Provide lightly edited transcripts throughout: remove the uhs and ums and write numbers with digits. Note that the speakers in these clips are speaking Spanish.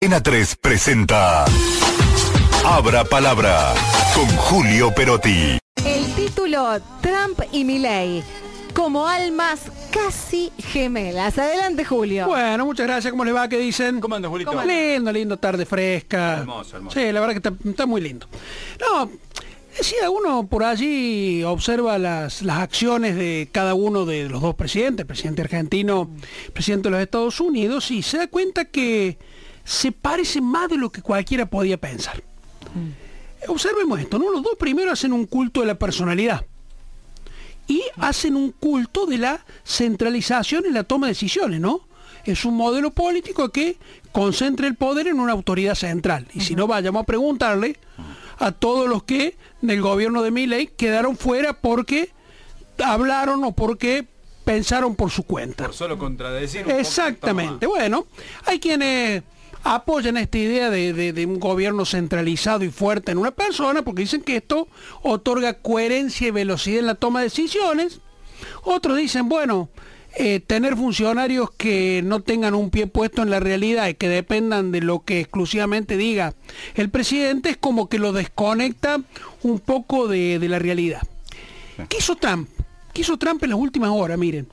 Antena 3 presenta Abra Palabra con Julio Perotti. El título: Trump y Milei como almas casi gemelas. Adelante, Julio. Bueno, muchas gracias. ¿Cómo les va? ¿Qué dicen? ¿Cómo andas, Julito? Lindo, tarde fresca. Hermoso. Sí, la verdad que está muy lindo. No, decía, uno por allí observa las acciones de cada uno de los dos presidentes, el presidente argentino, el presidente de los Estados Unidos, y se da cuenta que se parece más de lo que cualquiera podía pensar. Observemos esto, ¿no? Los dos primero hacen un culto de la personalidad y hacen un culto de la centralización en la toma de decisiones, ¿no? Es un modelo político que concentra el poder en una autoridad central. Y si no, vayamos a preguntarle a todos los que del gobierno de Milei quedaron fuera porque hablaron o porque pensaron por su cuenta. Por solo contradecir. Exactamente. Bueno, hay quienes apoyan esta idea de un gobierno centralizado y fuerte en una persona porque dicen que esto otorga coherencia y velocidad en la toma de decisiones. Otros dicen, bueno, tener funcionarios que no tengan un pie puesto en la realidad y que dependan de lo que exclusivamente diga el presidente es como que lo desconecta un poco de la realidad. ¿Qué hizo Trump? ¿Qué hizo Trump en las últimas horas? Miren,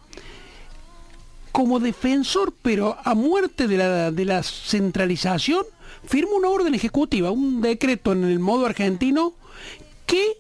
como defensor, pero a muerte de la centralización, firmó una orden ejecutiva, un decreto en el modo argentino que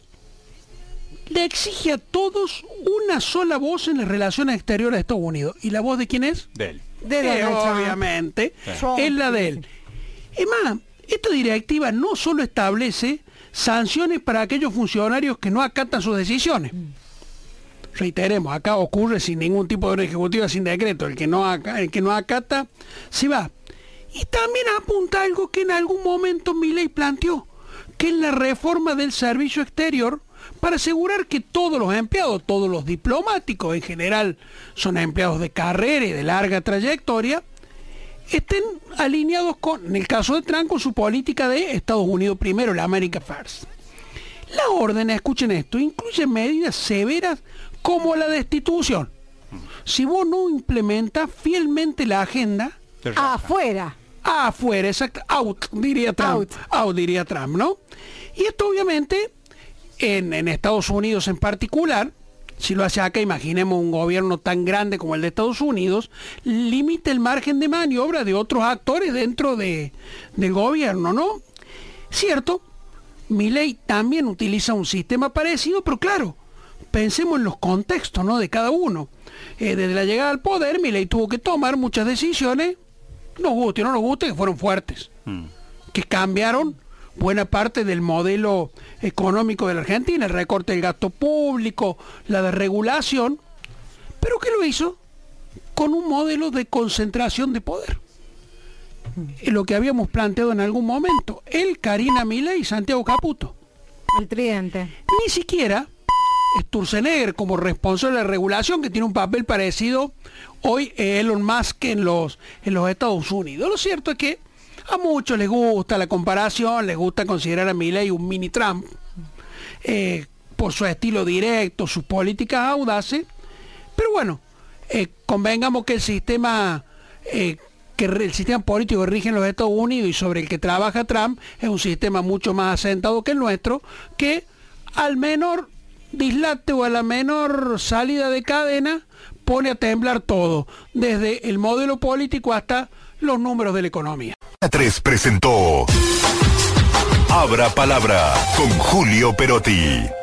le exige a todos una sola voz en las relaciones exteriores de Estados Unidos. ¿Y la voz de quién es? De él. Obviamente, es la de él. Es más, esta directiva no solo establece sanciones para aquellos funcionarios que no acatan sus decisiones. Reiteremos, acá ocurre sin ningún tipo de orden ejecutiva, sin decreto. El que no acata, se va. Y también apunta algo que en algún momento Milei planteó, que es la reforma del servicio exterior, para asegurar que todos los empleados, todos los diplomáticos en general, son empleados de carrera y de larga trayectoria, estén alineados con, en el caso de Trump, con su política de Estados Unidos primero, la America First. La orden, escuchen esto, incluye medidas severas como la destitución. Si vos no implementas fielmente la agenda, Afuera, exacto, out, diría Trump, diría Trump, ¿no? Y esto obviamente en Estados Unidos en particular, si lo hace acá, imaginemos un gobierno tan grande como el de Estados Unidos, limita el margen de maniobra de otros actores dentro del gobierno, ¿no? Cierto, Milei también utiliza un sistema parecido, pero claro, pensemos en los contextos, ¿no?, de cada uno. Desde la llegada al poder, Milei tuvo que tomar muchas decisiones, nos guste o no nos guste, que fueron fuertes, que cambiaron buena parte del modelo económico de la Argentina, el recorte del gasto público, la desregulación, pero que lo hizo con un modelo de concentración de poder. Lo que habíamos planteado en algún momento, él, Karina Milei y Santiago Caputo. el tridente. Ni siquiera Sturzenegger como responsable de regulación, que tiene un papel parecido hoy Elon Musk en los Estados Unidos. Lo cierto es que a muchos les gusta la comparación, les gusta considerar a Milei un mini Trump, por su estilo directo, sus políticas audaces, pero bueno, convengamos que el sistema político que rige en los Estados Unidos y sobre el que trabaja Trump es un sistema mucho más asentado que el nuestro, que al menor dislate o a la menor salida de cadena pone a temblar todo, desde el modelo político hasta los números de la economía. 3 presentó Abra Palabra con Julio Perotti.